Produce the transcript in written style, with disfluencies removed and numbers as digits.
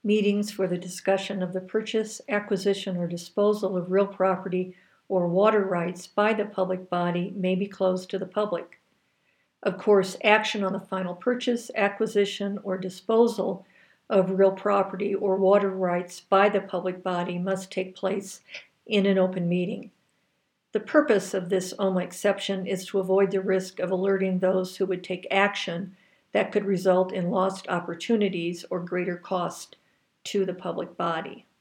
Meetings for the discussion of the purchase, acquisition, or disposal of real property or water rights by the public body may be closed to the public. Of course, action on the final purchase, acquisition, or disposal of real property or water rights by the public body must take place in an open meeting. The purpose of this OMA exception is to avoid the risk of alerting those who would take action that could result in lost opportunities or greater cost to the public body.